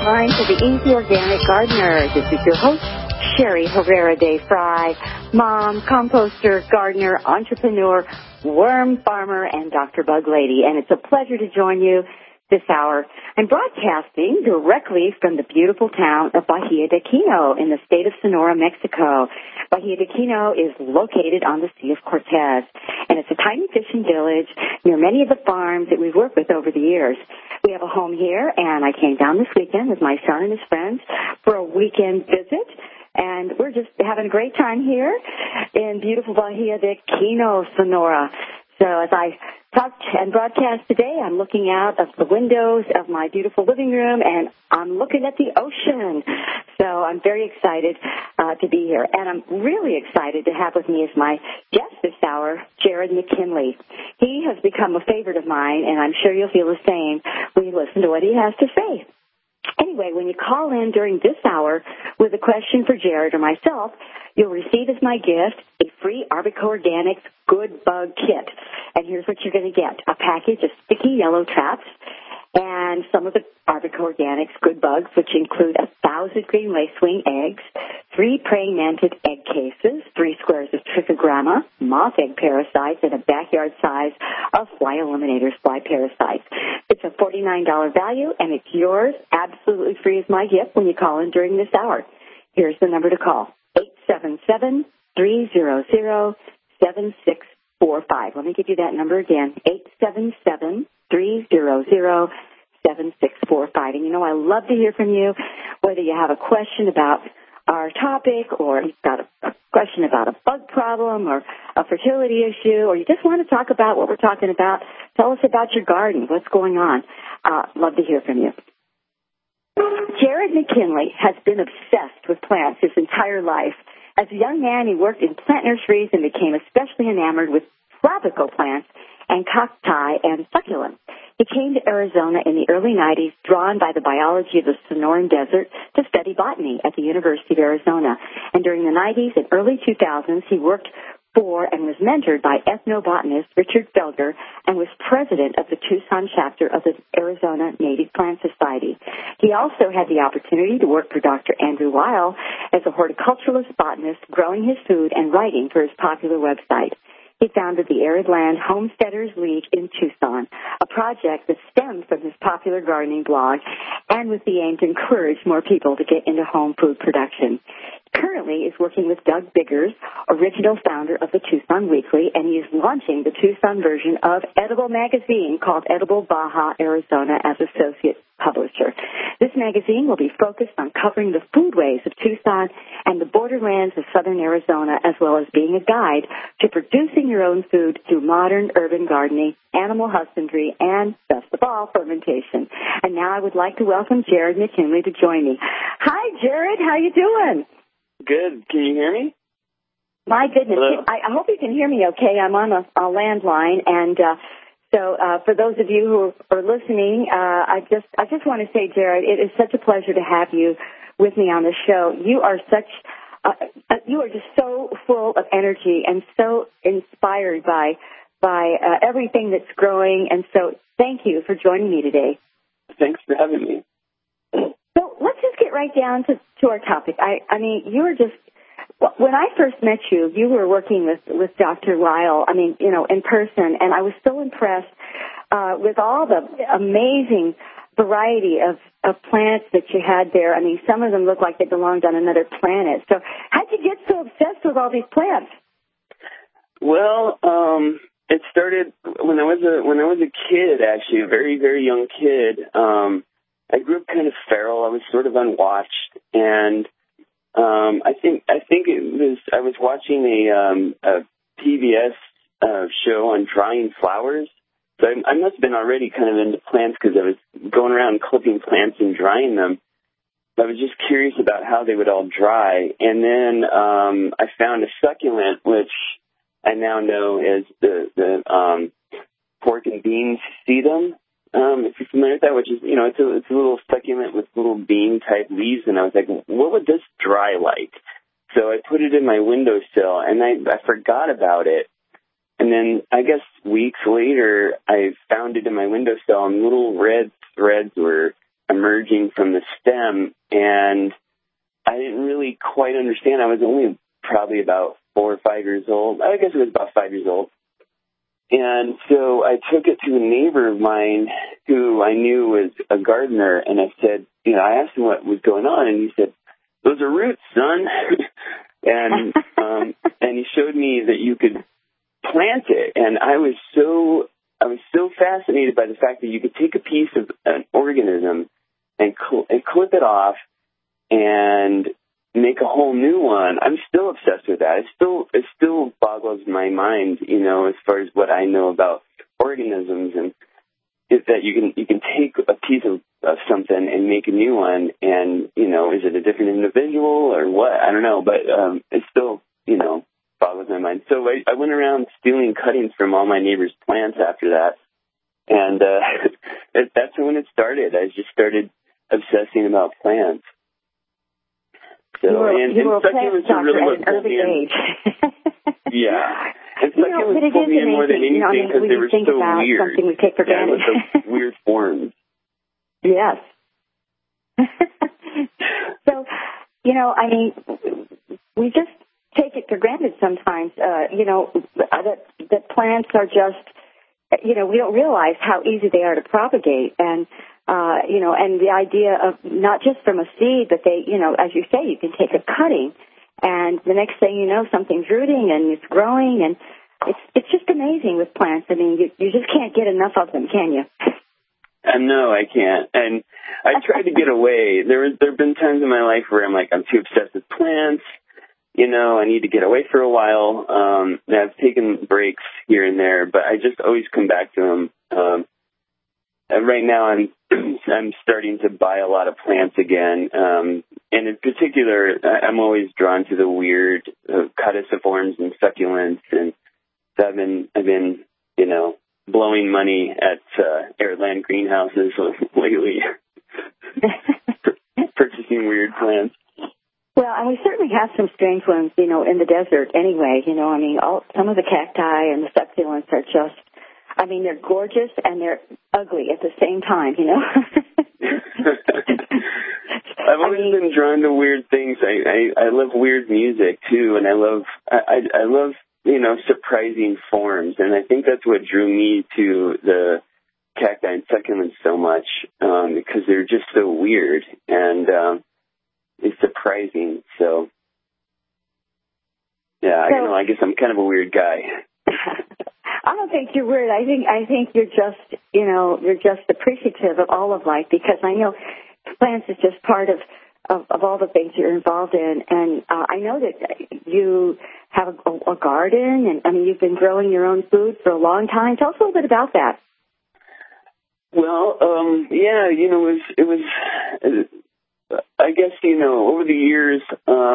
Line for the Easy Organic Gardener. This is your host, Sherry Herrera de Fry, mom, composter, gardener, entrepreneur, worm farmer, and Dr. Bug Lady. And it's a pleasure to join you this hour. I'm broadcasting directly from the beautiful town of Bahia de Quino in the state of Sonora, Mexico. Bahia de Quino is located on the Sea of Cortez, and it's a tiny fishing village near many of the farms that we've worked with over the years. We have a home here, and I came down this weekend with my son and his friends for a weekend visit, and we're just having a great time here in beautiful Bahia de Quino, Sonora. So as I talk and broadcast today, I'm looking out of the windows of my beautiful living room, and I'm looking at the ocean. So I'm very excited to be here. And I'm really excited to have with me as my guest this hour, Jared McKinley. He has become a favorite of mine, and I'm sure you'll feel the same when you listen to what he has to say. Anyway, when you call in during this hour with a question for Jared or myself, you'll receive as my gift a free Arbico Organics Good Bug Kit. And here's what you're going to get: a package of sticky yellow traps and some of the Arbico Organics Good Bugs, which include 1,000 green lacewing eggs, 3 praying mantis egg cases, 3 squares of trichogramma, moth egg parasites, and a backyard size of fly eliminators fly parasites. It's a $49 value, and it's yours absolutely free as my gift when you call in during this hour. Here's the number to call: 877-300-7645. Let me give you that number again: 877-300-7645. And, you know, I love to hear from you, whether you have a question about our topic, or you've got a question about a bug problem or a fertility issue, or you just want to talk about what we're talking about. Tell us about your garden, what's going on. Love to hear from you. Jared McKinley has been obsessed with plants his entire life. As a young man, he worked in plant nurseries and became especially enamored with tropical plants and cacti and succulents. He came to Arizona in the early 90s, drawn by the biology of the Sonoran Desert, to study botany at the University of Arizona. And during the 90s and early 2000s, he worked for and was mentored by ethnobotanist Richard Felger and was president of the Tucson chapter of the Arizona Native Plant Society. He also had the opportunity to work for Dr. Andrew Weil as a horticulturalist botanist, growing his food and writing for his popular website. He founded the Arid Land Homesteaders League in Tucson, a project that stemmed from his popular gardening blog and with the aim to encourage more people to get into home food production. Currently is working with Doug Biggers, original founder of the Tucson Weekly, and he is launching the Tucson version of Edible Magazine called Edible Baja Arizona as associate publisher. This magazine will be focused on covering the foodways of Tucson and the borderlands of southern Arizona, as well as being a guide to producing your own food through modern urban gardening, animal husbandry, and, best of all, fermentation. And now I would like to welcome Jared McKinley to join me. Hi, Jared. How you doing? Good. Can you hear me? My goodness. Hello? I hope you can hear me okay. I'm on a landline, and so for those of you who are listening, I just want to say, Jared, it is such a pleasure to have you with me on the show. You are just so full of energy and so inspired by everything that's growing, and so thank you for joining me today. Thanks for having me. So let's just get right down to our topic. I mean, you were just, when I first met you, you were working with Dr. Weil, in person, and I was so impressed with all the amazing variety of plants that you had there. I mean, some of them look like they belonged on another planet. So how'd you get so obsessed with all these plants? Well, it started when I was a kid, actually, a very, very young kid. I grew up kind of feral. I was sort of unwatched, and I think it was I was watching a PBS show on drying flowers. So I must have been already kind of into plants because I was going around clipping plants and drying them. I was just curious about how they would all dry, and then I found a succulent which I now know as the pork and bean sedum. If you're familiar with that, which is, it's a little succulent with little bean-type leaves, and I was like, what would this dry like? So I put it in my windowsill, and I forgot about it. And then I guess weeks later, I found it in my windowsill, and little red threads were emerging from the stem, and I didn't really quite understand. I was only probably about 4 or 5 years old. I guess it was about 5 years old. And so I took it to a neighbor of mine who I knew was a gardener, and I said, I asked him what was going on, and he said, "Those are roots, son." and he showed me that you could plant it, and I was so fascinated by the fact that you could take a piece of an organism and clip it off and make a whole new one. I'm still obsessed with that. It still boggles my mind, as far as what I know about organisms, and is that you can take a piece of something and make a new one, and is it a different individual or what? I don't know, but it still boggles my mind. So I went around stealing cuttings from all my neighbors' plants after that, and that's when it started. I just started obsessing about plants. So, you were a plant doctor at an early age. Yeah. And succulents pulled me in more than anything because they were so weird. Something we take for granted. With the weird forms. Yes. So, we just take it for granted sometimes, that plants are just, we don't realize how easy they are to propagate. And, and the idea of not just from a seed, but they, as you say, you can take a cutting, and the next thing you know, something's rooting and it's growing, and it's just amazing with plants. I mean, you just can't get enough of them, can you? No, I can't. And I tried to get away. There have been times in my life where I'm like, I'm too obsessed with plants. I need to get away for a while. I've taken breaks here and there, but I just always come back to them. And right now, I'm starting to buy a lot of plants again. And in particular, I'm always drawn to the weird caduciforms and succulents. And so I've been, blowing money at Airland greenhouses lately, purchasing weird plants. Well, and we certainly have some strange ones, in the desert anyway. Some of the cacti and the succulents are just, they're gorgeous and they're ugly at the same time, I've always been drawn to weird things. I love weird music too, and I love surprising forms, and I think that's what drew me to the cacti and succulents so much, because they're just so weird and it's surprising. So yeah, I guess I'm kind of a weird guy. I don't think you're weird. I think you're just appreciative of all of life, because I know plants is just part of all the things you're involved in. And I know that you have a garden, and you've been growing your own food for a long time. Tell us a little bit about that. Well, yeah, it was I guess, over the years,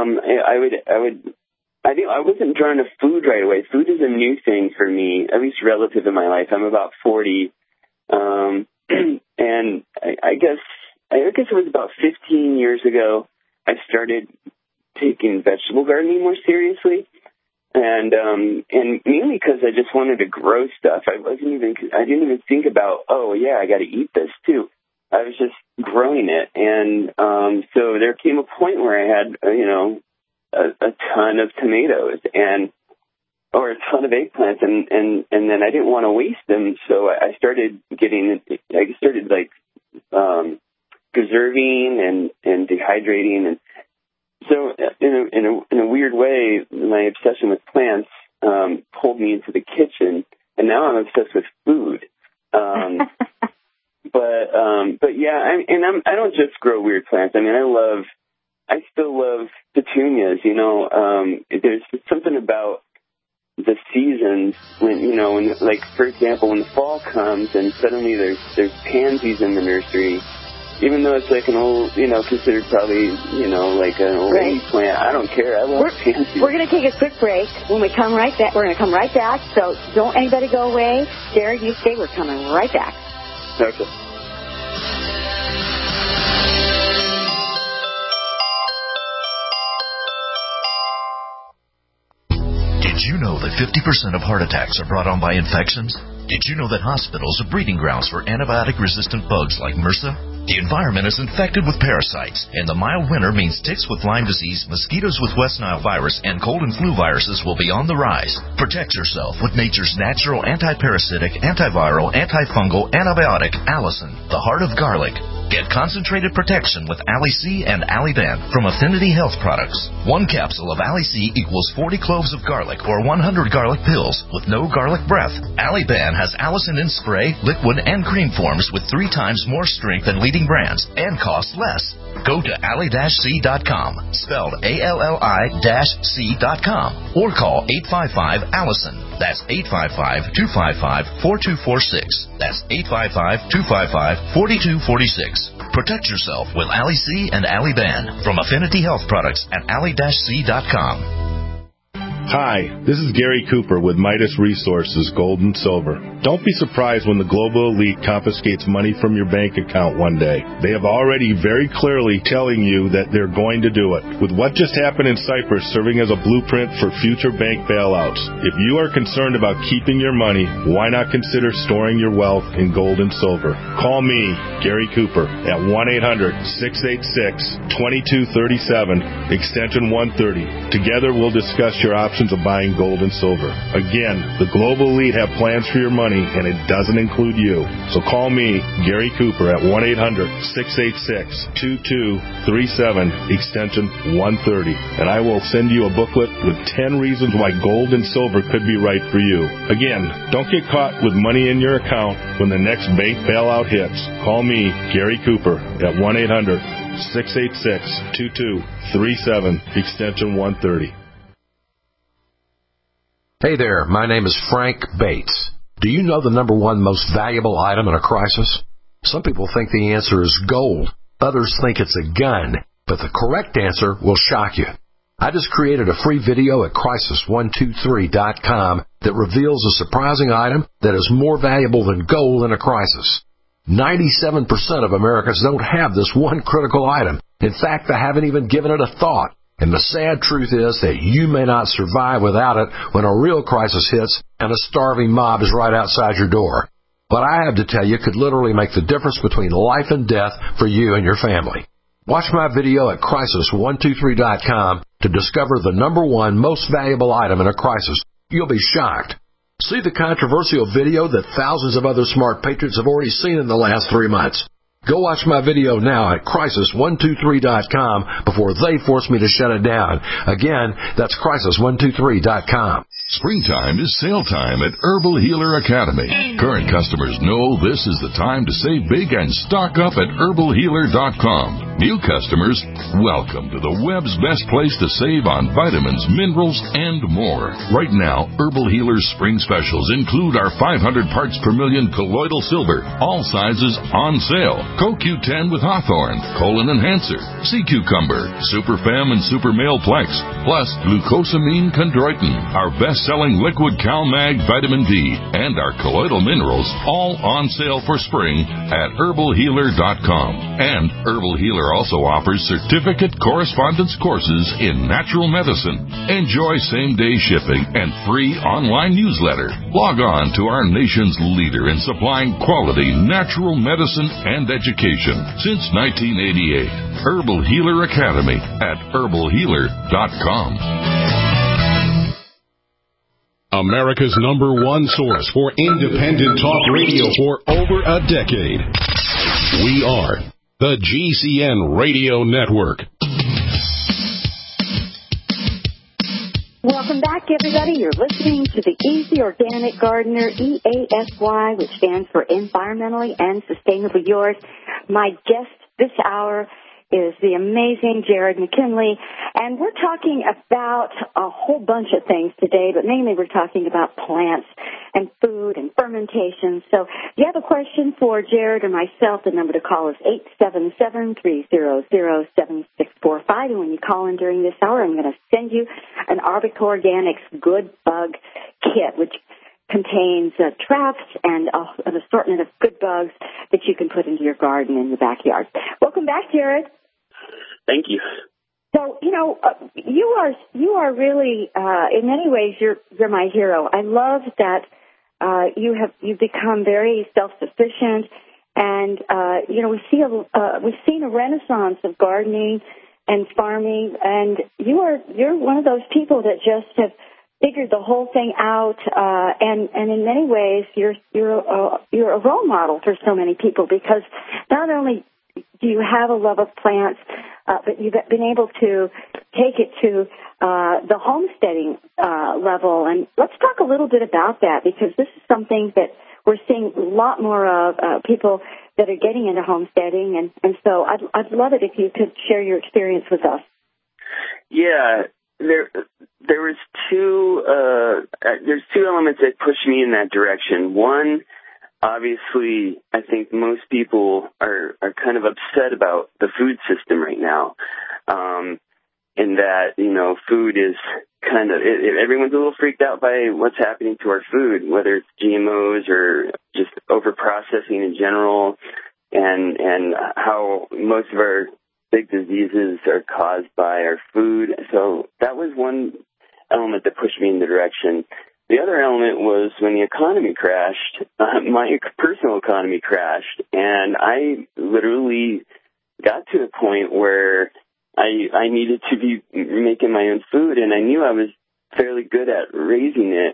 I wasn't drawn to food right away. Food is a new thing for me, at least relative to my life. I'm about 40. And I guess it was about 15 years ago I started taking vegetable gardening more seriously. And mainly because I just wanted to grow stuff. I didn't even think about, I got to eat this too. I was just growing it. And so there came a point where I had, a ton of tomatoes or a ton of eggplants, and then I didn't want to waste them, so I started preserving and dehydrating, and so in a weird way, my obsession with plants pulled me into the kitchen, and now I'm obsessed with food. But yeah, I don't just grow weird plants. I still love petunias. There's something about the seasons when like, for example, when the fall comes and suddenly there's pansies in the nursery, even though it's like an old, considered probably, like an old plant. I don't care. I love pansies. We're going to take a quick break. When we come right back, we're going to come right back. So don't anybody go away. Jared, you stay. We're coming right back. Okay. Did you know that 50% of heart attacks are brought on by infections? Did you know that hospitals are breeding grounds for antibiotic-resistant bugs like MRSA? The environment is infected with parasites, and the mild winter means ticks with Lyme disease, mosquitoes with West Nile virus, and cold and flu viruses will be on the rise. Protect yourself with nature's natural anti-parasitic, antiviral, antifungal, antibiotic, Allison, the heart of garlic. Get concentrated protection with Ali-C and Ali-Ban from Affinity Health Products. 1 capsule of Ali-C equals 40 cloves of garlic or 100 garlic pills with no garlic breath. Ali-Ban has Allison in spray, liquid, and cream forms with 3 times more strength than leading brands and costs less. Go to ally-c.com, spelled ALLI-C.com, or call 855-ALLISON. That's 855-255-4246. That's 855-255-4246. Protect yourself with Ali-C and Ali-Ban from Affinity Health Products at ally-c.com. Hi, this is Gary Cooper with Midas Resources Gold and Silver. Don't be surprised when the global elite confiscates money from your bank account one day. They have already very clearly telling you that they're going to do it. With what just happened in Cyprus serving as a blueprint for future bank bailouts, if you are concerned about keeping your money, why not consider storing your wealth in gold and silver? Call me, Gary Cooper, at 1-800-686-2237, extension 130. Together we'll discuss your options of buying gold and silver. Again, the global elite have plans for your money, and it doesn't include you. So call me, Gary Cooper, at 1-800-686-2237, extension 130, and I will send you a booklet with 10 reasons why gold and silver could be right for you. Again, don't get caught with money in your account when the next bank bailout hits. Call me, Gary Cooper, at 1-800-686-2237, extension 130. Hey there, my name is Frank Bates. Do you know the number one most valuable item in a crisis? Some people think the answer is gold. Others think it's a gun. But the correct answer will shock you. I just created a free video at crisis123.com that reveals a surprising item that is more valuable than gold in a crisis. 97% of Americans don't have this one critical item. In fact, they haven't even given it a thought. And the sad truth is that you may not survive without it when a real crisis hits and a starving mob is right outside your door. What I have to tell you could literally make the difference between life and death for you and your family. Watch my video at crisis123.com to discover the number one most valuable item in a crisis. You'll be shocked. See the controversial video that thousands of other smart patriots have already seen in the last 3 months. Go watch my video now at crisis123.com before they force me to shut it down. Again, that's crisis123.com. Springtime is sale time at Herbal Healer Academy. Current customers know this is the time to save big and stock up at herbalhealer.com. New customers, welcome to the web's best place to save on vitamins, minerals, and more. Right now, Herbal Healer's spring specials include our 500 parts per million colloidal silver, all sizes on sale. CoQ10 with Hawthorne, Colon Enhancer, Sea Cucumber, Super Fem and Super Male Plex, plus Glucosamine Chondroitin, our best-selling liquid CalMag Vitamin D, and our colloidal minerals, all on sale for spring at herbalhealer.com. And Herbal Healer also offers certificate correspondence courses in natural medicine. Enjoy same-day shipping and free online newsletter. Log on to our nation's leader in supplying quality natural medicine and education since 1988. Herbal Healer Academy at herbalhealer.com. America's number one source for independent talk radio for over a decade. We are the GCN Radio Network. Welcome back, everybody. You're listening to the Easy Organic Gardener, EASY, which stands for Environmentally and Sustainably Yours. My guest this hour is the amazing Jared McKinley, and we're talking about a whole bunch of things today, but mainly we're talking about plants and food and fermentation. So if you have a question for Jared or myself, the number to call is 877-300-7645, and when you call in during this hour, I'm going to send you an Arbica Organics Good Bug Kit, which contains traps and an assortment of good bugs that you can put into your garden in the backyard. Welcome back, Jared. Thank you. So, you are really, in many ways, you're my hero. I love that you've become very self-sufficient And, we've seen a renaissance of gardening and farming, and you're one of those people that just have figured the whole thing out, and in many ways you're a role model for so many people, because not only do you have a love of plants, but you've been able to take it to the homesteading level. And let's talk a little bit about that, because this is something that we're seeing a lot more of, people that are getting into homesteading. And so I'd love it if you could share your experience with us. Yeah, there was there's two elements that push me in that direction. One, obviously, I think most people are kind of upset about the food system right now, in that, food is kind of, everyone's a little freaked out by what's happening to our food, whether it's GMOs or just over-processing in general, and how most of our big diseases are caused by our food. So that was one element that pushed me in the direction. The other element was when the economy crashed, my personal economy crashed, and I literally got to a point where I needed to be making my own food, and I knew I was fairly good at raising it.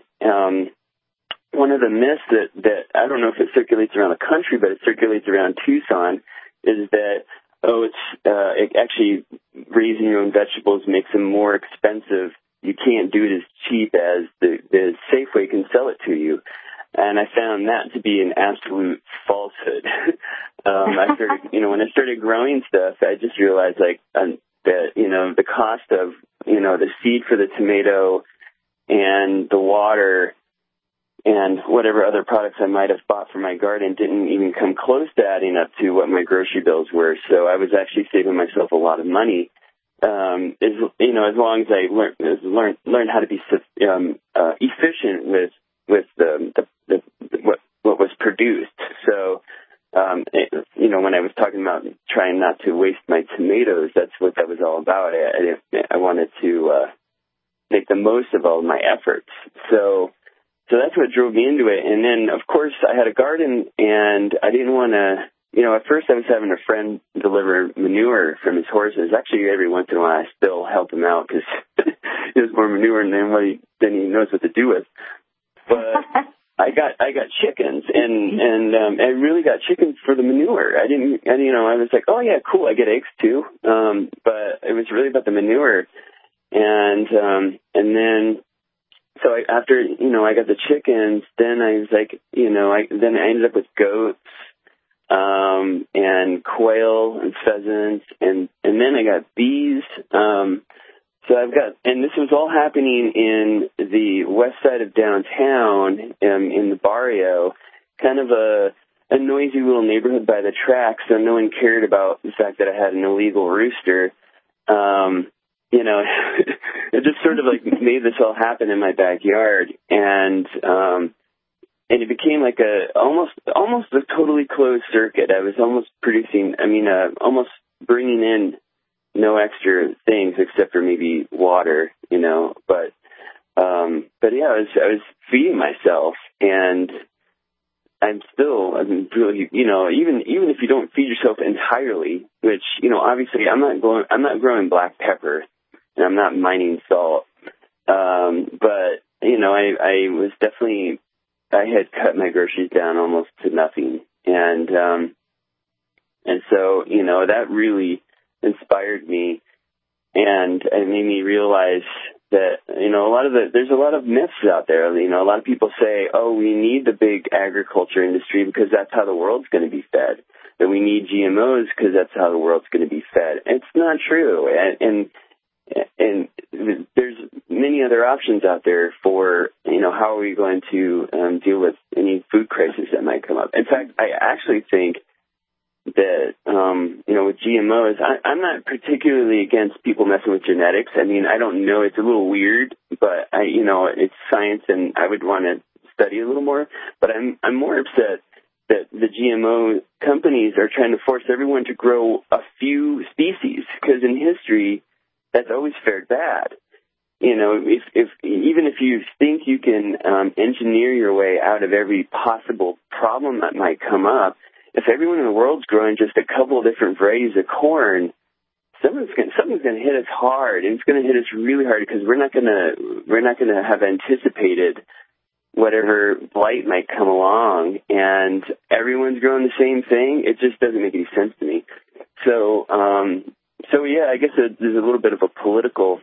One of the myths that I don't know if it circulates around the country, but it circulates around Tucson, is that, it actually raising your own vegetables makes them more expensive. You can't do it as cheap as the Safeway can sell it to you. And I found that to be an absolute falsehood. I started, when I started growing stuff, I just realized that, the cost of, the seed for the tomato and the water and whatever other products I might have bought for my garden didn't even come close to adding up to what my grocery bills were. So I was actually saving myself a lot of money. As long as I learned how to be efficient with what was produced. So, when I was talking about trying not to waste my tomatoes, that's what that was all about. I wanted to make the most of all my efforts. So that's what drove me into it. And then, of course, I had a garden, and I didn't want to. At first I was having a friend deliver manure from his horses. Actually, every once in a while I still help him out because he has more manure than he knows what to do with. But I got chickens, and I really got chickens for the manure. I was like, oh yeah, cool, I get eggs too. But it was really about the manure, and then. So after I got the chickens, then I was like, then I ended up with goats. And quail and pheasants, and then I got bees. So and this was all happening in the west side of downtown, in the barrio, kind of a noisy little neighborhood by the track. So no one cared about the fact that I had an illegal rooster. It just sort of made this all happen in my backyard, and it became like almost a totally closed circuit. I was almost almost bringing in no extra things except for maybe water, but yeah, I was feeding myself, and I'm really, even if you don't feed yourself entirely, which, obviously I'm not growing black pepper, and I'm not mining salt. But, I was definitely, I had cut my groceries down almost to nothing. And so, that really inspired me, and it made me realize that, there's a lot of myths out there. A lot of people say, oh, we need the big agriculture industry because that's how the world's going to be fed. That we need GMOs because that's how the world's going to be fed. It's not true. And there's many other options out there for, how are we going to deal with any food crisis that might come up. In fact, I actually think that, with GMOs, I'm not particularly against people messing with genetics. I don't know, it's a little weird, but it's science, and I would want to study a little more. But I'm more upset that the GMO companies are trying to force everyone to grow a few species, because in history, that's always fared bad. Even if you think you can engineer your way out of every possible problem that might come up, if everyone in the world's growing just a couple of different varieties of corn, something's going to hit us hard, and it's going to hit us really hard because we're not going to have anticipated whatever blight might come along, and everyone's growing the same thing. It just doesn't make any sense to me. So yeah, I guess there's a little bit of a political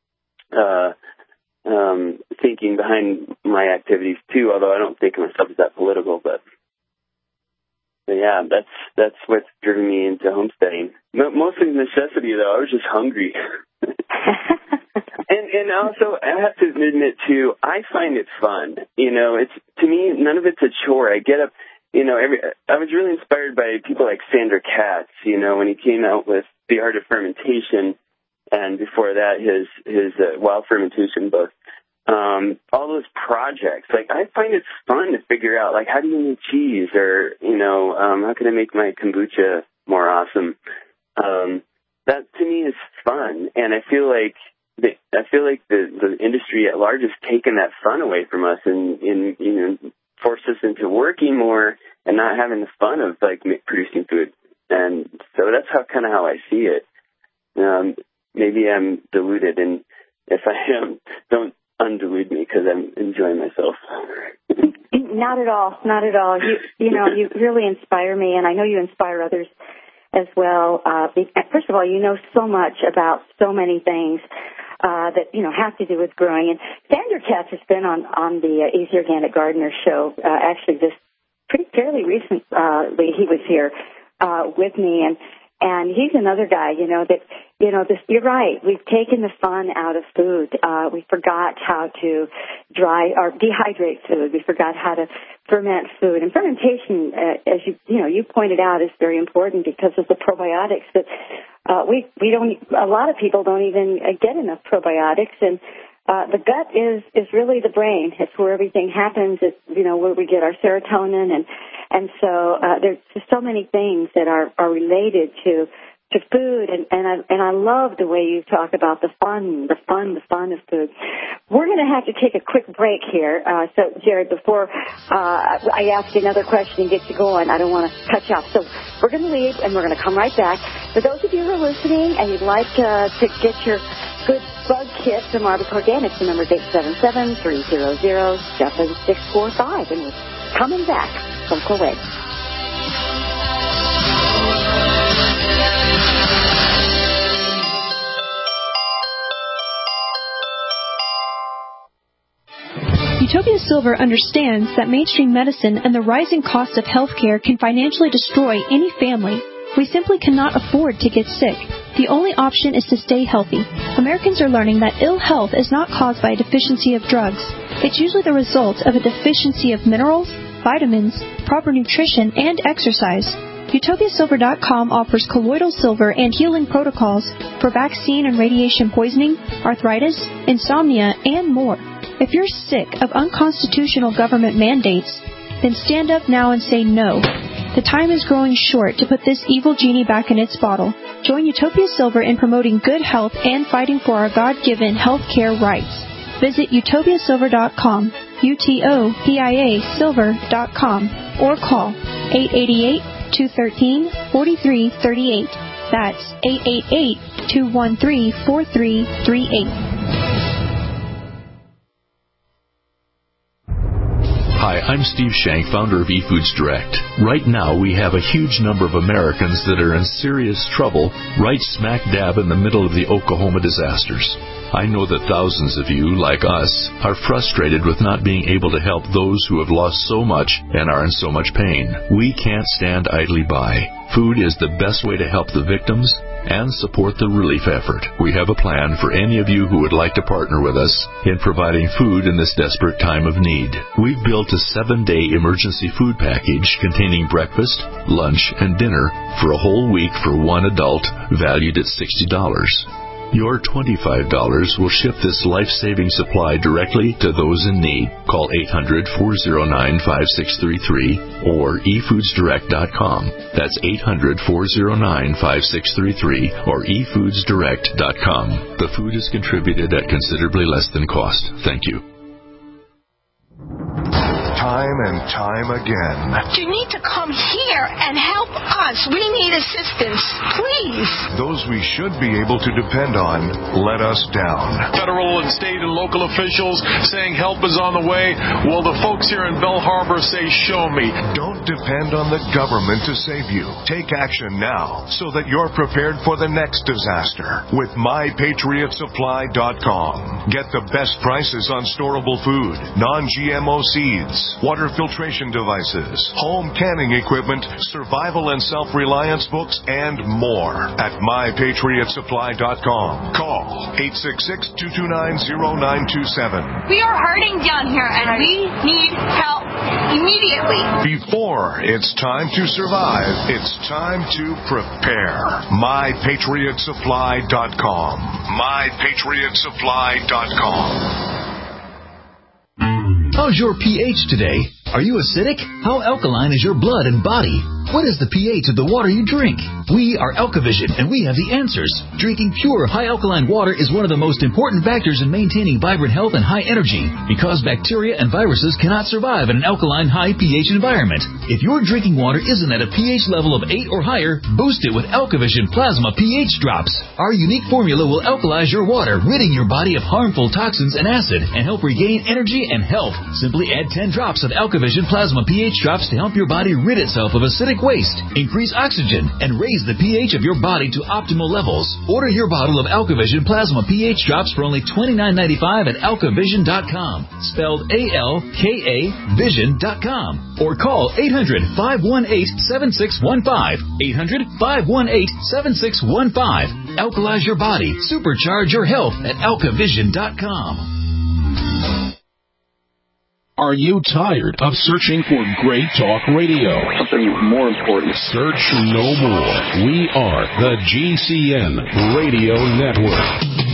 thinking behind my activities too, although I don't think of myself as that political, but yeah, that's what's driven me into homesteading. Mostly necessity, though. I was just hungry. And also, I have to admit, too, I find it fun. It's, to me, none of it's a chore. I get up, I was really inspired by people like Sandor Katz, when he came out with The Art of Fermentation, and before that, his Wild Fermentation book. All those projects, I find it fun to figure out, how do you make cheese, or, how can I make my kombucha more awesome? That to me is fun, and I feel like the industry at large has taken that fun away from us and forced us into working more and not having the fun of producing food. And so that's how I see it. Maybe I'm deluded, and if I am, don't undelude me because I'm enjoying myself. Not at all. Not at all. You really inspire me, and I know you inspire others as well. First of all, you know so much about so many things that have to do with growing. And Sandor Katz has been on the Easy Organic Gardener show. Actually, this fairly recently, he was here with me, and he's another guy. You're right. We've taken the fun out of food. We forgot how to dry or dehydrate food. We forgot how to ferment food. And fermentation, as you pointed out, is very important because of the probiotics that we don't. A lot of people don't even get enough probiotics. And the gut is really the brain. It's where everything happens. It's where we get our serotonin, and so there's just so many things that are related to food, and I love the way you talk about the fun of food. We're going to have to take a quick break here. So, Jared, before I ask you another question and get you going, I don't want to cut you off. So we're going to leave, and we're going to come right back. For those of you who are listening and you'd like to get your good bug kit from Arbic Organics, the number is 877-300-7645, and we're coming back. Don't go away. Utopia Silver understands that mainstream medicine and the rising cost of healthcare can financially destroy any family. We simply cannot afford to get sick. The only option is to stay healthy. Americans are learning that ill health is not caused by a deficiency of drugs. It's usually the result of a deficiency of minerals, vitamins, proper nutrition, and exercise. UtopiaSilver.com offers colloidal silver and healing protocols for vaccine and radiation poisoning, arthritis, insomnia, and more. If you're sick of unconstitutional government mandates, then stand up now and say no. The time is growing short to put this evil genie back in its bottle. Join Utopia Silver in promoting good health and fighting for our God-given health care rights. Visit UtopiaSilver.com, UTOPIA Silver.com, or call 888-213-4338. That's 888-213-4338. Hi, I'm Steve Shank, founder of eFoods Direct. Right now, we have a huge number of Americans that are in serious trouble right smack dab in the middle of the Oklahoma disasters. I know that thousands of you, like us, are frustrated with not being able to help those who have lost so much and are in so much pain. We can't stand idly by. Food is the best way to help the victims and support the relief effort. We have a plan for any of you who would like to partner with us in providing food in this desperate time of need. We've built a 7-day emergency food package containing breakfast, lunch, and dinner for a whole week for one adult, valued at $60. Your $25 will ship this life-saving supply directly to those in need. Call 800-409-5633 or efoodsdirect.com. That's 800-409-5633 or efoodsdirect.com. The food is contributed at considerably less than cost. Thank you. time and time again. You need to come here and help us. We need assistance, please. Those we should be able to depend on let us down. Federal and state and local officials saying help is on the way. Well, the folks here in Belle Harbor say, show me. Don't depend on the government to save you. Take action now so that you're prepared for the next disaster with MyPatriotSupply.com. Get the best prices on storable food, non-GMO seeds, water filtration devices, home canning equipment, survival and self-reliance books, and more at MyPatriotSupply.com. Call 866-229-0927. We are hurting down here, and we need help immediately. Before it's time to survive, it's time to prepare. MyPatriotSupply.com. MyPatriotSupply.com. How's your pH today? Are you acidic? How alkaline is your blood and body? What is the pH of the water you drink? We are AlkaVision, and we have the answers. Drinking pure, high alkaline water is one of the most important factors in maintaining vibrant health and high energy, because bacteria and viruses cannot survive in an alkaline, high pH environment. If your drinking water isn't at a pH level of 8 or higher, boost it with AlkaVision Plasma pH Drops. Our unique formula will alkalize your water, ridding your body of harmful toxins and acid, and help regain energy and health. Simply add 10 drops of AlkaVision Plasma pH Drops to help your body rid itself of acidic waste, increase oxygen, and raise the pH of your body to optimal levels. Order your bottle of AlkaVision Plasma pH Drops for only $29.95 at AlkaVision.com, spelled A-L-K-A Vision.com, or call 800-518-7615, 800-518-7615. Alkalize your body, supercharge your health at AlkaVision.com. Are you tired of searching for great talk radio? Something more important. Search no more. We are the GCN Radio Network.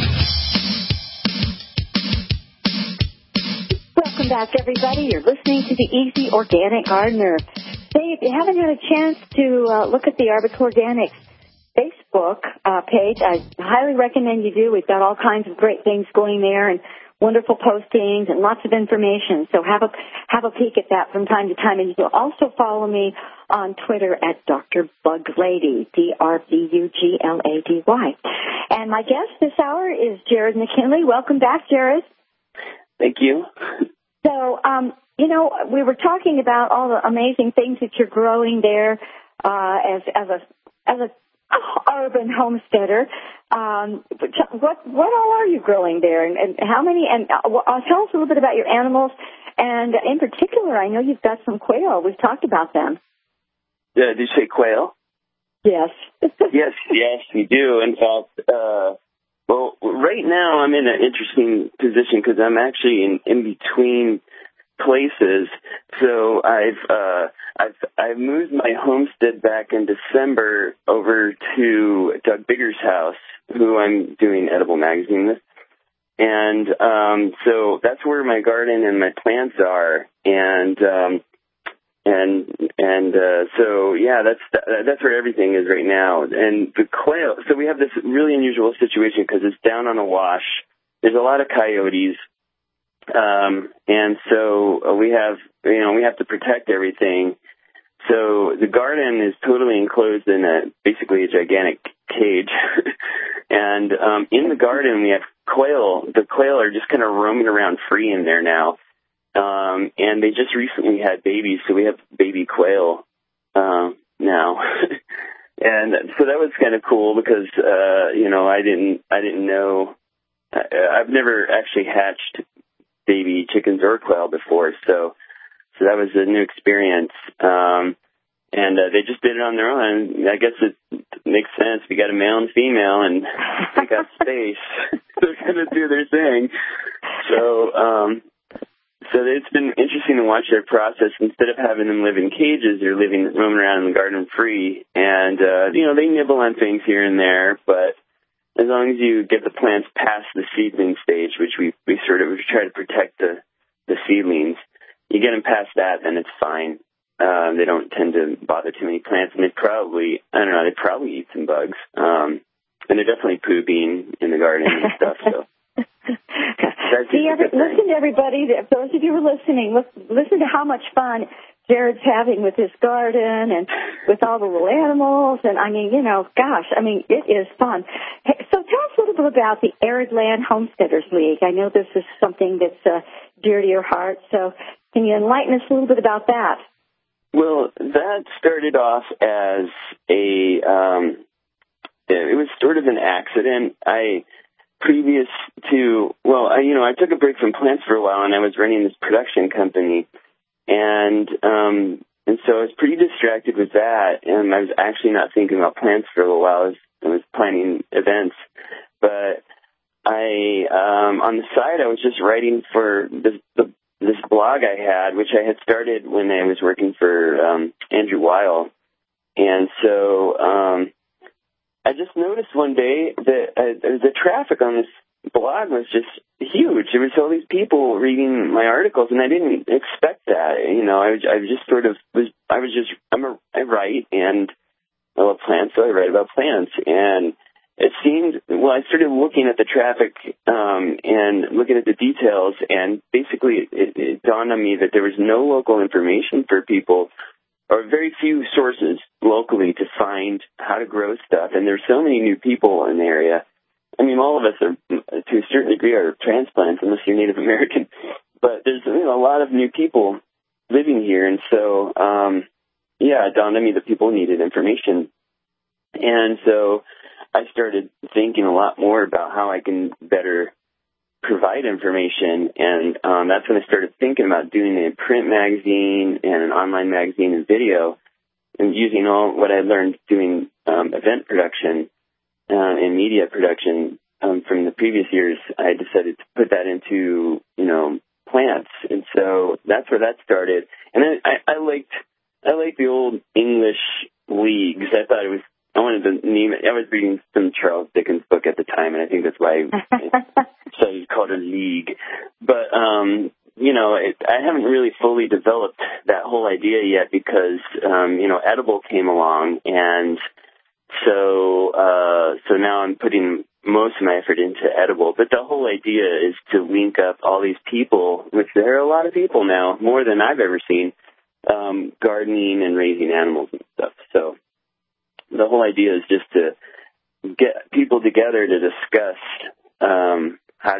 Welcome back, everybody. You're listening to the Easy Organic Gardener. Say, if you haven't had a chance to look at the Arbic Organics Facebook page, I highly recommend you do. We've got all kinds of great things going there, and wonderful postings and lots of information. So have a peek at that from time to time. And you can also follow me on Twitter at Dr. Buglady, DRBUGLADY. And my guest this hour is Jared McKinley. Welcome back, Jared. Thank you. So, we were talking about all the amazing things that you're growing there as a urban homesteader. What all are you growing there, and how many? And tell us a little bit about your animals, and in particular, I know you've got some quail. We've talked about them. Did you say quail? Yes. yes, we do. In fact, well, right now I'm in an interesting position because I'm actually in between places. So I've moved my homestead back in December over to Doug Bigger's house, who I'm doing Edible Magazine with. And so that's where my garden and my plants are. So yeah, that's where everything is right now. And the quail. So we have this really unusual situation because it's down on a wash. There's a lot of coyotes. And so we have to protect everything. So the garden is totally enclosed in basically a gigantic cage. And in the garden we have quail. The quail are just kind of roaming around free in there now. And they just recently had babies, so we have baby quail now. And so that was kind of cool because I didn't know. I've never actually hatched baby chickens or quail before, so that was a new experience. And they just did it on their own. I guess it makes sense. We got a male and female, and they got space. They're going to do their thing. So it's been interesting to watch their process. Instead of having them live in cages, they're roaming around in the garden free. And, they nibble on things here and there, but as long as you get the plants past the seedling stage, which we try to protect the seedlings, you get them past that, then it's fine. They don't tend to bother too many plants, and they probably eat some bugs. And they're definitely pooping in the garden and stuff, so. Listen to everybody. Those of you who are listening, listen to how much fun Jared's having with his garden and with all the little animals. And, I mean, it is fun. Hey, so tell us a little bit about the Arid Land Homesteaders League. I know this is something that's dear to your heart. So can you enlighten us a little bit about that? Well, that started off as it was sort of an accident. I took a break from plants for a while, and I was running this production company, and so I was pretty distracted with that, and I was actually not thinking about plants for a little while. I was planning events, but on the side, I was just writing for this blog I had, which I had started when I was working for Andrew Weil, and so I just noticed one day that the traffic on this blog was just huge. There was all these people reading my articles, and I didn't expect that. I write, and I love plants, so I write about plants. And it seemed, I started looking at the traffic and looking at the details, and basically it dawned on me that there was no local information for people, or very few sources locally to find how to grow stuff. And there's so many new people in the area. I mean, all of us are, to a certain degree, are transplants, unless you're Native American. But there's a lot of new people living here. And so, it dawned on me that people needed information. And so I started thinking a lot more about how I can better provide information. And that's when I started thinking about doing a print magazine and an online magazine and video, and using all what I learned doing event production and media production from the previous years. I decided to put that into, plants. And so that's where that started. And then I liked the old English leagues. I wanted to name it. I was reading some Charles Dickens book at the time, and I think that's why so you called it a league. But, I haven't really fully developed that whole idea yet because, Edible came along, and so now I'm putting most of my effort into Edible. But the whole idea is to link up all these people, which there are a lot of people now, more than I've ever seen, gardening and raising animals and stuff. So the whole idea is just to get people together to discuss how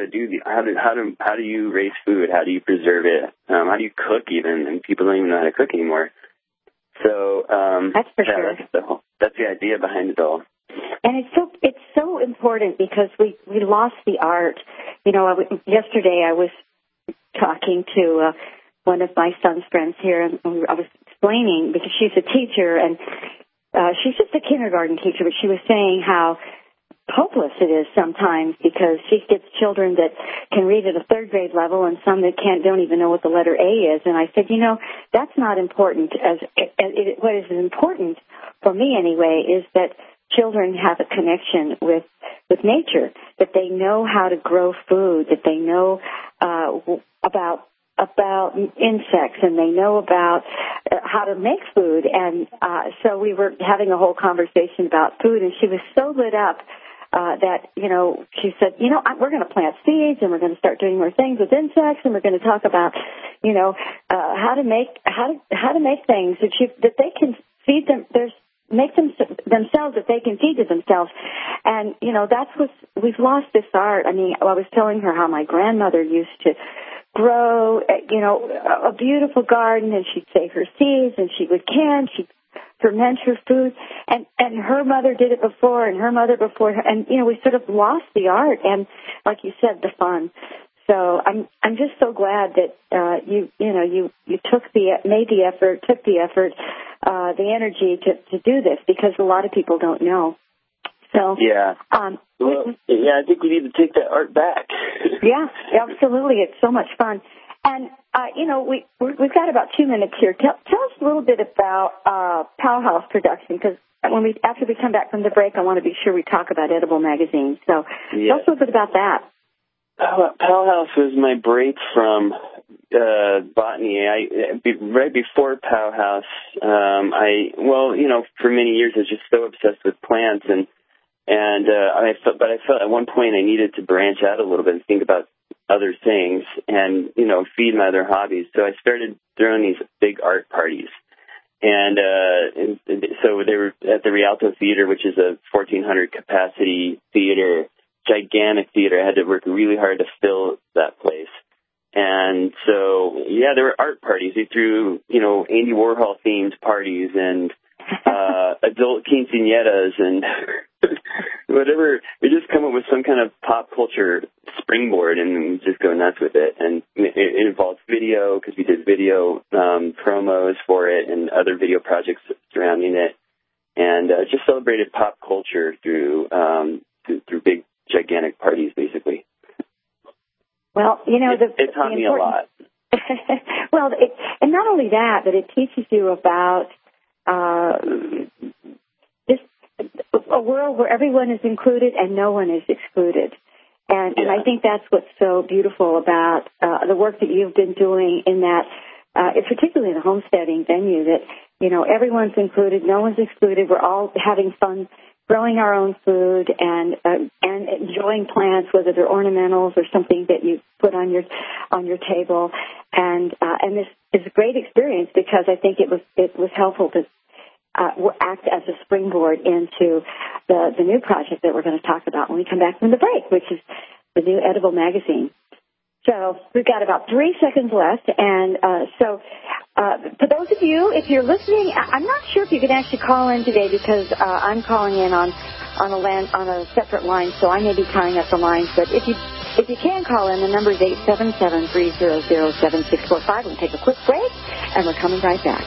do you raise food, how do you preserve it, how do you cook even, and people don't even know how to cook anymore. So that's for sure. That's the idea behind it all. And it's so important because we lost the art. Yesterday I was talking to one of my son's friends here, and I was explaining, because she's a teacher, and she's just a kindergarten teacher, but she was saying how hopeless it is sometimes because she gets children that can read at a third grade level and some that don't even know what the letter A is. And I said, that's not important. What is important for me anyway is that children have a connection with nature, that they know how to grow food, that they know about insects, and they know about how to make food. And so we were having a whole conversation about food, and she was so lit up that, she said, we're going to plant seeds, and we're going to start doing more things with insects, and we're going to talk about, how to make things that they can feed them. Make them themselves, that they can feed to themselves. And, that's we've lost this art. I mean, I was telling her how my grandmother used to grow, a beautiful garden, and she'd save her seeds, and she would she'd ferment her food, and her mother did it before, and her mother before her, and, we sort of lost the art, and like you said, the fun. So I'm just so glad that you made the effort, took the effort, the energy to do this, because a lot of people don't know. So yeah, I think we need to take that art back. Yeah, absolutely. It's so much fun. And we've got about 2 minutes here. Tell us a little bit about Powerhouse Production, because after we come back from the break, I want to be sure we talk about Edible Magazine. So tell us a little bit about that. Powerhouse was my break from botany. Right before Powerhouse, for many years I was just so obsessed with plants, and And I felt at one point I needed to branch out a little bit and think about other things and, feed my other hobbies. So I started throwing these big art parties. And so they were at the Rialto Theater, which is a 1,400 capacity theater, gigantic theater. I had to work really hard to fill that place. And so, there were art parties. They threw, Andy Warhol themed parties and adult quinceañeras and whatever. We just come up with some kind of pop culture springboard and just go nuts with it. And it involves video because we did video promos for it and other video projects surrounding it. And just celebrated pop culture through big, gigantic parties, basically. Well, it taught me a lot. Well, and not only that, but it teaches you about just a world where everyone is included and no one is excluded. And I think that's what's so beautiful about the work that you've been doing in that, particularly in a homesteading venue, that, everyone's included, no one's excluded. We're all having fun growing our own food and enjoying plants, whether they're ornamentals or something that you put on your table. And this is a great experience because I think it was helpful to act as a springboard into the new project that we're going to talk about when we come back from the break, which is the new Edible magazine. So we've got about 3 seconds left, and so for those of you, if you're listening, I'm not sure if you can actually call in today because I'm calling in on a separate line, so I may be tying up the lines. But if you can call in, the number is 877-300-7645. We'll take a quick break, and we're coming right back.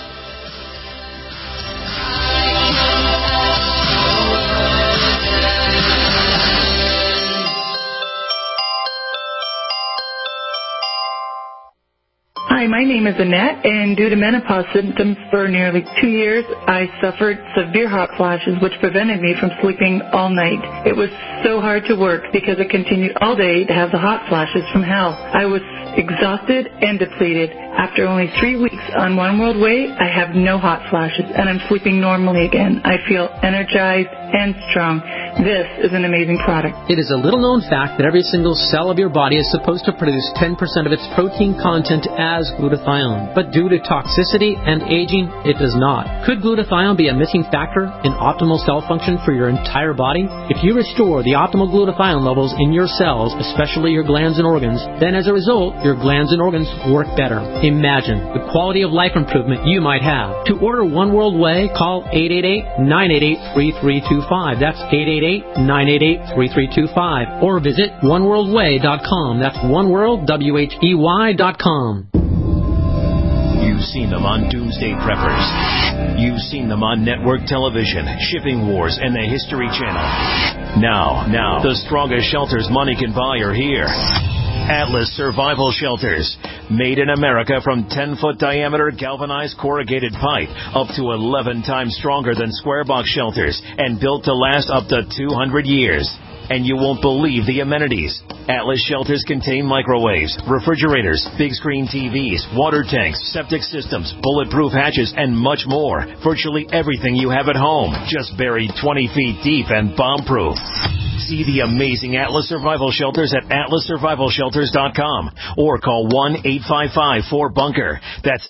Hi, my name is Annette, and due to menopause symptoms for nearly 2 years, I suffered severe hot flashes, which prevented me from sleeping all night. It was so hard to work because I continued all day to have the hot flashes from hell. I was exhausted and depleted. After only 3 weeks on One World Way, I have no hot flashes, and I'm sleeping normally again. I feel energized and strong. This is an amazing product. It is a little-known fact that every single cell of your body is supposed to produce 10% of its protein content as glutathione. But due to toxicity and aging, it does not. Could glutathione be a missing factor in optimal cell function for your entire body? If you restore the optimal glutathione levels in your cells, especially your glands and organs, then as a result, your glands and organs work better. Imagine the quality of life improvement you might have. To order One World Way, call 888-988-3325. That's 888-988-3325. Or visit oneworldway.com. That's oneworldwhey.com. You've seen them on Doomsday Preppers. You've seen them on network television, Shipping Wars, and the History Channel. Now, the strongest shelters money can buy are here. Atlas Survival Shelters. Made in America from 10-foot diameter galvanized corrugated pipe, up to 11 times stronger than square box shelters, and built to last up to 200 years. And you won't believe the amenities. Atlas shelters contain microwaves, refrigerators, big screen TVs, water tanks, septic systems, bulletproof hatches, and much more. Virtually everything you have at home, just buried 20 feet deep and bomb-proof. See the amazing Atlas Survival Shelters at atlassurvivalshelters.com or call 1-855-4BUNKER. That's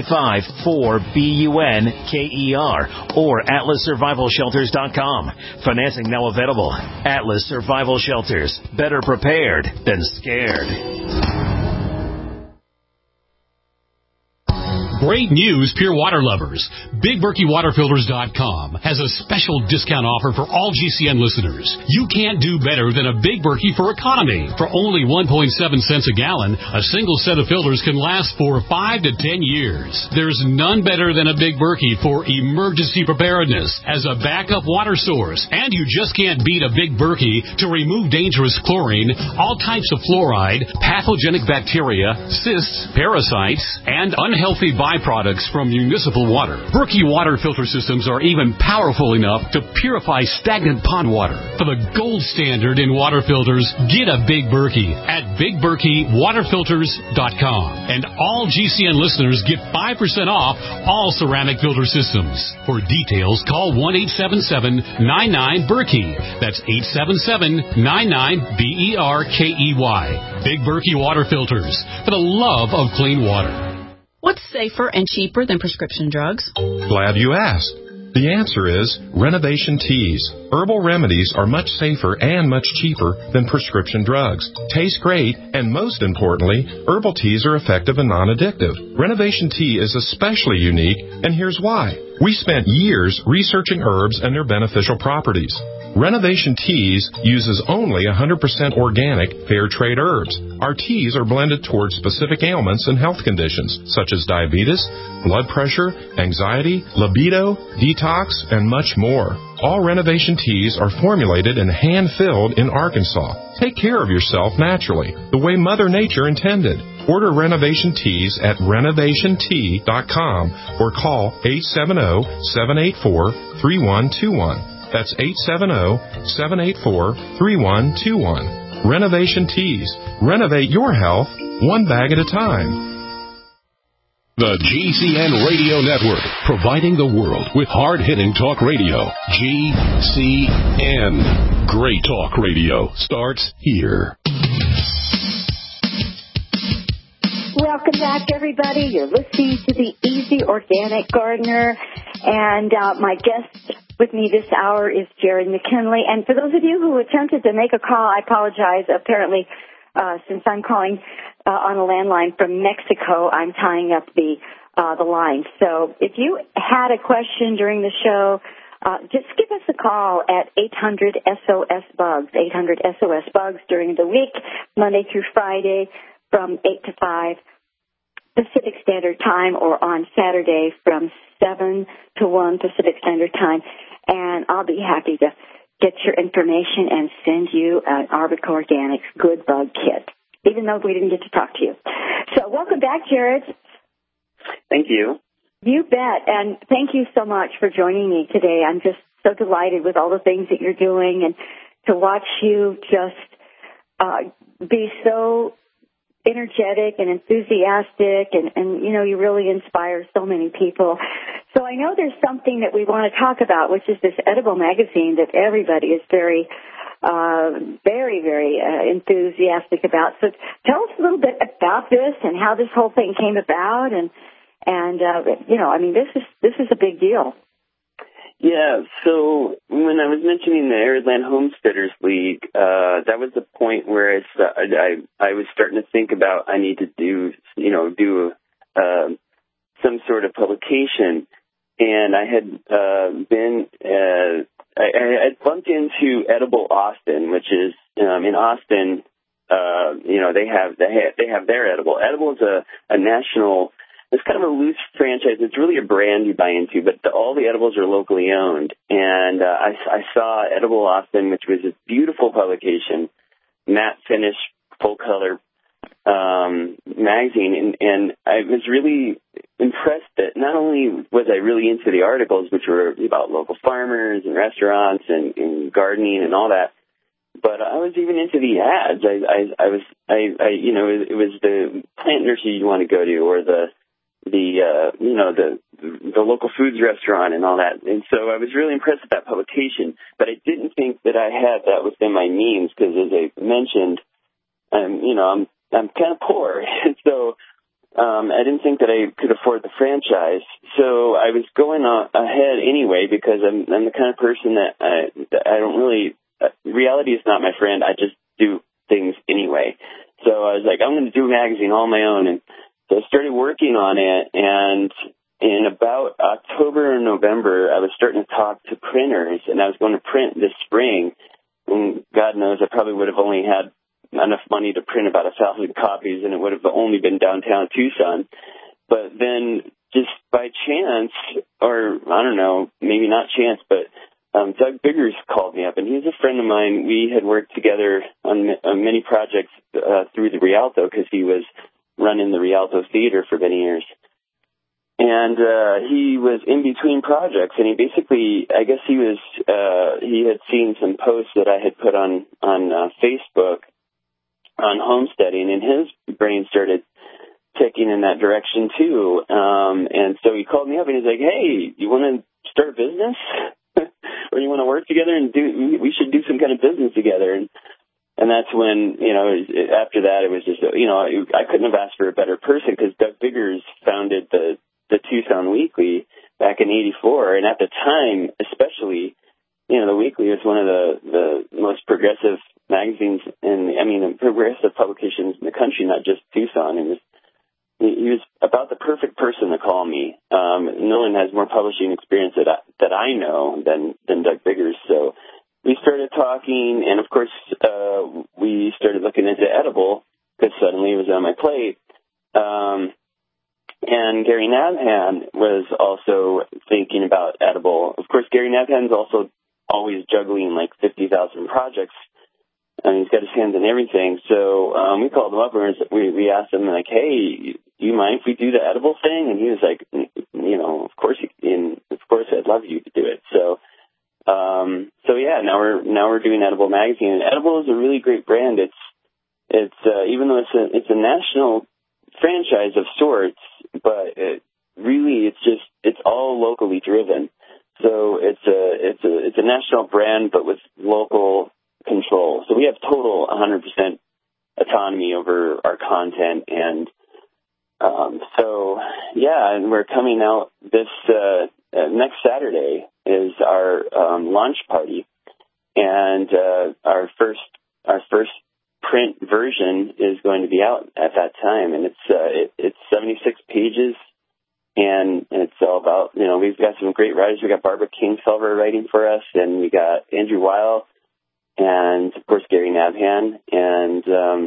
855-4BUNKER or atlassurvivalshelters.com. Financing now available. Atlas Survival Shelters. Better prepared than scared. Great news, Pure Water lovers. BigBerkeyWaterFilters.com has a special discount offer for all GCN listeners. You can't do better than a Big Berkey for economy. For only 1.7 cents a gallon, a single set of filters can last for 5 to 10 years. There's none better than a Big Berkey for emergency preparedness as a backup water source. And you just can't beat a Big Berkey to remove dangerous chlorine, all types of fluoride, pathogenic bacteria, cysts, parasites, and unhealthy body byproducts from municipal water. Berkey water filter systems are even powerful enough to purify stagnant pond water. For the gold standard in water filters, get a Big Berkey at BigBerkeyWaterFilters.com. And all GCN listeners get 5% off all ceramic filter systems. For details, call 1-877-99-BERKEY. That's 877-99-BERKEY. Big Berkey Water Filters, for the love of clean water. What's safer and cheaper than prescription drugs? Glad you asked. The answer is Renovation Teas. Herbal remedies are much safer and much cheaper than prescription drugs. Taste great, and most importantly, herbal teas are effective and non-addictive. Renovation Tea is especially unique, and here's why. We spent years researching herbs and their beneficial properties. Renovation Teas uses only 100% organic, fair trade herbs. Our teas are blended towards specific ailments and health conditions, such as diabetes, blood pressure, anxiety, libido, detox, and much more. All Renovation Teas are formulated and hand-filled in Arkansas. Take care of yourself naturally, the way Mother Nature intended. Order Renovation Teas at renovationtea.com or call 870-784-3121. That's 870-784-3121. Renovation Teas. Renovate your health one bag at a time. The GCN Radio Network, providing the world with hard-hitting talk radio. GCN. Great talk radio starts here. Welcome back, everybody. You're listening to the Easy Organic Gardener, and my guest with me this hour is Jared McKinley. And for those of you who attempted to make a call, I apologize. Apparently, since I'm calling on a landline from Mexico, I'm tying up the line. So if you had a question during the show, just give us a call at 800-SOS-BUGS, 800-SOS-BUGS during the week, Monday through Friday from 8 to 5 Pacific Standard Time, or on Saturday from 7 to 1 Pacific Standard Time. And I'll be happy to get your information and send you an Arbica Organics Good Bug Kit, even though we didn't get to talk to you. So welcome back, Jared. Thank you. You bet. And thank you so much for joining me today. I'm just so delighted with all the things that you're doing, and to watch you just be so energetic and enthusiastic, and you know, you really inspire so many people. So I know there's something that we want to talk about, which is this edible magazine that everybody is very enthusiastic about. So tell us a little bit about this and how this whole thing came about, and you know, I mean, this is a big deal. Yeah, so when I was mentioning the Arid Land Homesteaders League, that was the point where I was starting to think about I need to do some sort of publication, and I had I bumped into Edible Austin, which is in Austin. They have their Edible. Edible is a national. It's kind of a loose franchise. It's really a brand you buy into, but all the edibles are locally owned. And I saw Edible Austin, which was a beautiful publication, matte finish, full color magazine, and I was really impressed that not only was I really into the articles, which were about local farmers and restaurants and gardening and all that, but I was even into the ads. It was the plant nursery you want to go to, or the local foods restaurant and all that. And so I was really impressed with that publication, but I didn't think that I had that within my means, because as I mentioned, I'm kind of poor. So I didn't think that I could afford the franchise. So I was going ahead anyway, because I'm the kind of person that I don't really, reality is not my friend. I just do things anyway. So I was like, I'm going to do a magazine all on my own. And so I started working on it, and in about October or November, I was starting to talk to printers, and I was going to print this spring. And God knows I probably would have only had enough money to print about 1,000 copies, and it would have only been downtown Tucson. But then just by chance, or I don't know, maybe not chance, but Doug Biggers called me up, and he's a friend of mine. We had worked together on many projects through the Rialto, because he was running the Rialto Theater for many years. And he was in between projects, and he basically, I guess he had seen some posts that I had put on Facebook on homesteading, and his brain started ticking in that direction too. And so he called me up, and he's like, "Hey, you want to start a business, or you want to work together and we should do some kind of business together?" And that's when, after that, it was just, I couldn't have asked for a better person, because Doug Biggers founded the Tucson Weekly back in '84, and at the time, especially, the Weekly was one of the most progressive magazines progressive publications in the country, not just Tucson. And he was about the perfect person to call me. No one has more publishing experience that I know than Doug Biggers. So we started talking, and of course, we started looking into edible, because suddenly it was on my plate. And Gary Nabhan was also thinking about edible. Of course, Gary Nabhan's also always juggling like 50,000 projects, and he's got his hands in everything. So we called him up, and we asked him, like, "Hey, do you mind if we do the edible thing?" And he was like, "Of course, I'd love you to do it." So yeah, now we're doing Edible Magazine. And Edible is a really great brand. It's even though it's a national franchise of sorts, but it's all locally driven. So it's a national brand, but with local control. So we have total 100% autonomy over our content, and and we're coming out this next Saturday is our launch party, and our first print version is going to be out at that time, and it's 76 pages, and it's all about, we've got some great writers. We got Barbara Kingsolver writing for us, and we got Andrew Weil, and of course Gary Nabhan, and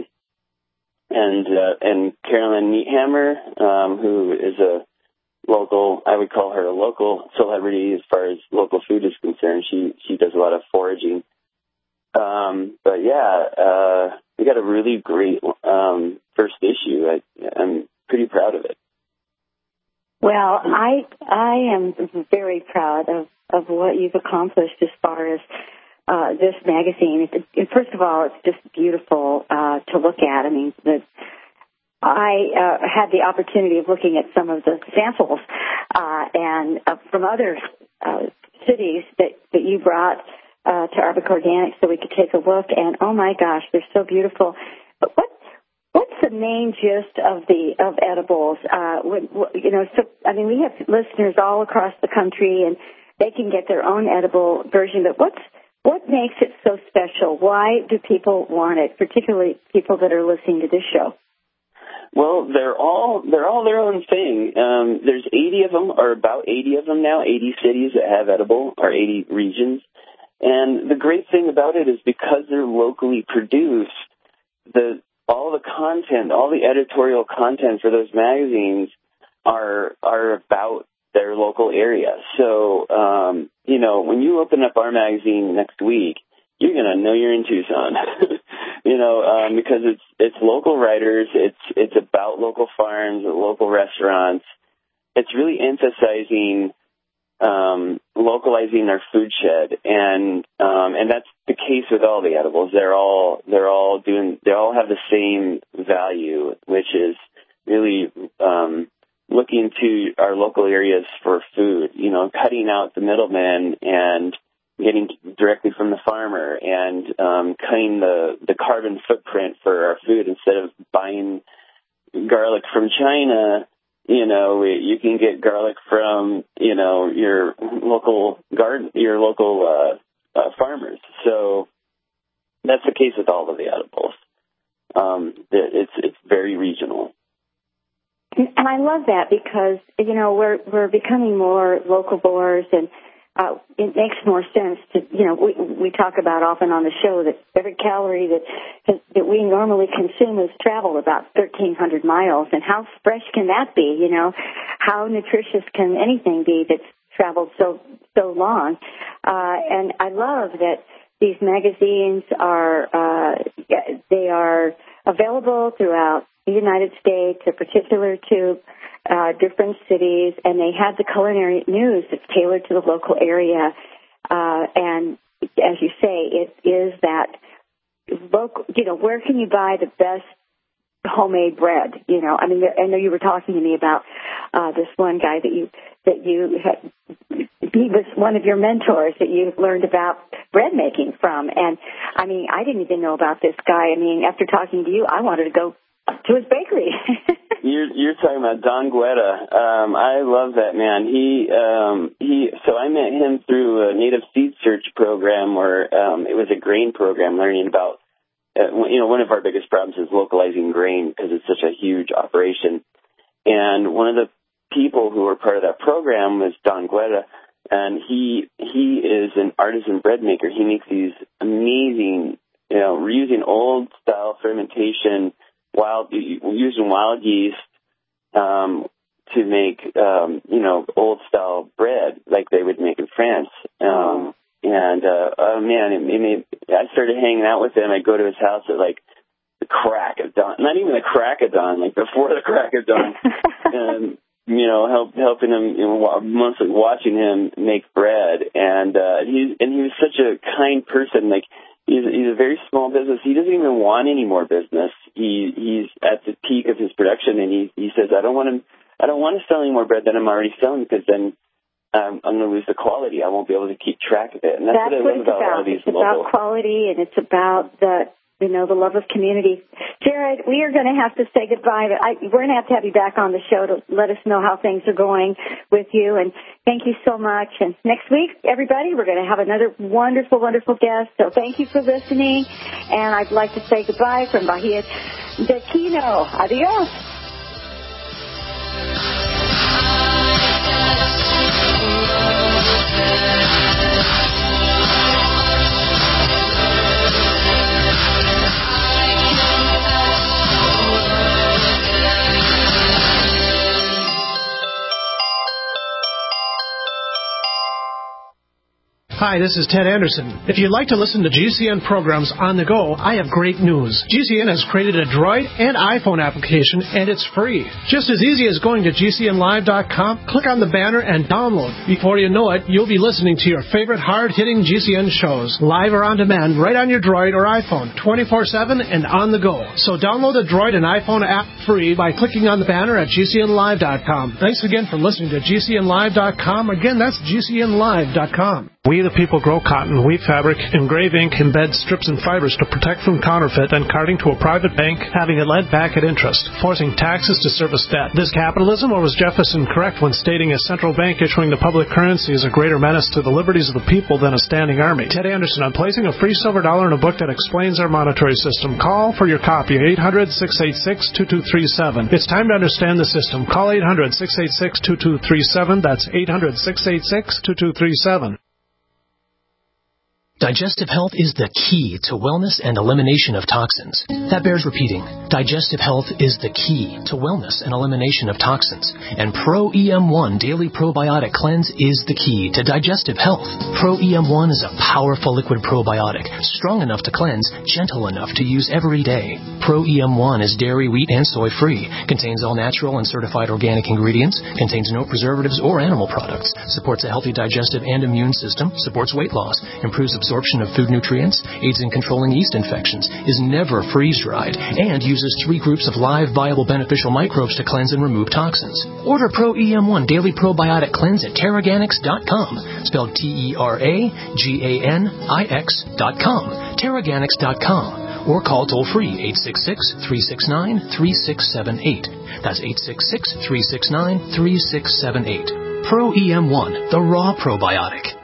Carolyn Neathammer, who is a local, I would call her a local celebrity as far as local food is concerned. She does a lot of foraging. But yeah, we got a really great first issue. I'm pretty proud of it. Well, I am very proud of what you've accomplished as far as this magazine. First of all, it's just beautiful to look at. I mean, I had the opportunity of looking at some of the samples and from other cities that you brought to Arbic Organics so we could take a look, and oh my gosh, they're so beautiful. But what's the main gist of edibles? We have listeners all across the country, and they can get their own edible version. But what makes it so special? Why do people want it, particularly people that are listening to this show? Well, they're all their own thing. There's 80 of them, or about 80 of them now, 80 cities that have edible, or 80 regions. And the great thing about it is because they're locally produced, all the content, all the editorial content for those magazines are about their local area. So, when you open up our magazine next week, you're going to know you're in Tucson, because it's local writers, it's about local farms, local restaurants. It's really emphasizing localizing their food shed, and that's the case with all the edibles. They all have the same value, which is really looking to our local areas for food. Cutting out the middlemen and getting directly from the farmer, and cutting the carbon footprint for our food. Instead of buying garlic from China, you can get garlic from, your local garden, your local farmers. So that's the case with all of the edibles. It's very regional. And I love that because, we're becoming more locavores, and it makes more sense to, we talk about often on the show that every calorie that we normally consume has traveled about 1,300 miles. And how fresh can that be? How nutritious can anything be that's traveled so long? And I love that these magazines they are available throughout the United States, in particular to different cities, and they had the culinary news that's tailored to the local area. And as you say, it is that local, where can you buy the best homemade bread? I mean, I know you were talking to me about this one guy that you had. He was one of your mentors that you learned about bread making from. And, I mean, I didn't even know about this guy. I mean, after talking to you, I wanted to go to his bakery. You're talking about Don Guetta. I love that man. So I met him through a native seed search program where it was a grain program, learning about, one of our biggest problems is localizing grain because it's such a huge operation. And one of the people who were part of that program was Don Guetta, and he is an artisan bread maker. He makes these amazing, using old style fermentation, using wild yeast to make old style bread like they would make in France. I started hanging out with him. I'd go to his house at like the crack of dawn, not even the crack of dawn, like before the crack of dawn, and helping him, mostly watching him make bread. And he was such a kind person. Like he's a very small business. He doesn't even want any more business. He's at the peak of his production, and he says, I don't want to sell any more bread than I'm already selling, because then I'm going to lose the quality. I won't be able to keep track of it. And that's what I love about all these local. It's about quality, and it's about the love of community. Jared, we are going to have to say goodbye. We're going to have you back on the show to let us know how things are going with you. And thank you so much. And next week, everybody, we're going to have another wonderful, wonderful guest. So thank you for listening. And I'd like to say goodbye from Bahia de Quino. Adios. Hi, this is Ted Anderson. If you'd like to listen to GCN programs on the go, I have great news. GCN has created a Droid and iPhone application, and it's free. Just as easy as going to GCNlive.com, click on the banner, and download. Before you know it, you'll be listening to your favorite hard-hitting GCN shows, live or on demand, right on your Droid or iPhone, 24/7 and on the go. So download the Droid and iPhone app free by clicking on the banner at GCNlive.com. Thanks again for listening to GCNlive.com. Again, that's GCNlive.com. We the people grow cotton, weave fabric, engrave ink, embed strips and fibers to protect from counterfeit and carting to a private bank, having it lent back at interest, forcing taxes to service debt. This capitalism, or was Jefferson correct when stating a central bank issuing the public currency is a greater menace to the liberties of the people than a standing army? Ted Anderson, I'm placing a free silver dollar in a book that explains our monetary system. Call for your copy, 800-686-2237. It's time to understand the system. Call 800-686-2237. That's 800-686-2237. Digestive health is the key to wellness and elimination of toxins. That bears repeating. Digestive health is the key to wellness and elimination of toxins. And Pro EM1 Daily Probiotic Cleanse is the key to digestive health. Pro EM1 is a powerful liquid probiotic, strong enough to cleanse, gentle enough to use every day. Pro EM1 is dairy, wheat, and soy-free, contains all natural and certified organic ingredients, contains no preservatives or animal products, supports a healthy digestive and immune system, supports weight loss, improves absorption of food nutrients, aids in controlling yeast infections, is never freeze-dried, and uses 3 groups of live, viable, beneficial microbes to cleanse and remove toxins. Order Pro EM1 Daily Probiotic Cleanse at Terraganix.com, spelled Terraganix.com, Terraganix.com, or call toll-free 866-369-3678. That's 866-369-3678. Pro EM1, the raw probiotic.